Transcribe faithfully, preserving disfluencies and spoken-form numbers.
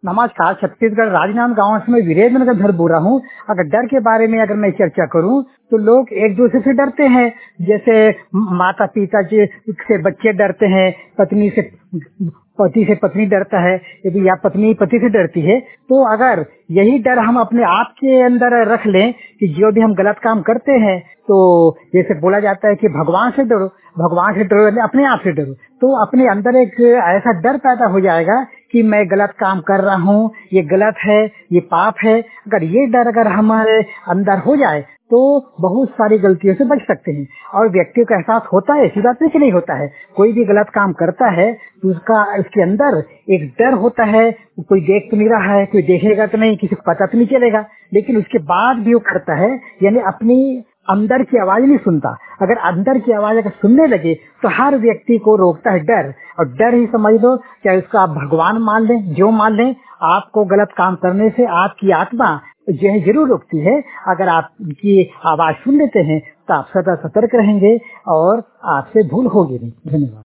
नमस्कार, छत्तीसगढ़ राजनांदगांव से मैं वीरेंद्र नगर बोल रहा हूँ। अगर डर के बारे में अगर मैं चर्चा करूँ तो लोग एक दूसरे से डरते हैं। जैसे माता पिता जी से बच्चे डरते हैं, पत्नी से पति से पत्नी डरता है, यदि या पत्नी पति से डरती है। तो अगर यही डर हम अपने आप के अंदर रख लें कि जो भी हम गलत काम करते हैं, तो जैसे बोला जाता है कि भगवान से डरो, भगवान से डरो यानी अपने आप से डरो, तो अपने अंदर एक ऐसा डर पैदा हो जाएगा कि मैं गलत काम कर रहा हूँ, ये गलत है, ये पाप है। अगर ये डर अगर हमारे अंदर हो जाए तो बहुत सारी गलतियों से बच सकते हैं। और व्यक्ति को एहसास होता है, ऐसी बात नहीं कि नहीं होता है। कोई भी गलत काम करता है तो उसका उसके अंदर एक डर होता है, कोई देख तो नहीं रहा है, कोई देखेगा तो नहीं, किसी को पता तो नहीं चलेगा, लेकिन उसके बाद भी वो करता है, यानी अपनी अंदर की आवाज नहीं सुनता। अगर अंदर की आवाज अगर सुनने लगे तो हर व्यक्ति को रोकता है डर। और डर ही समझ लो, चाहे उसका आप भगवान मान लें, जो मान लें, आपको गलत काम करने से आपकी आत्मा जो है जरूर रोकती है। अगर आपकी आवाज सुन लेते हैं तो आप सदा सतर्क रहेंगे और आपसे भूल होगी नहीं। धन्यवाद।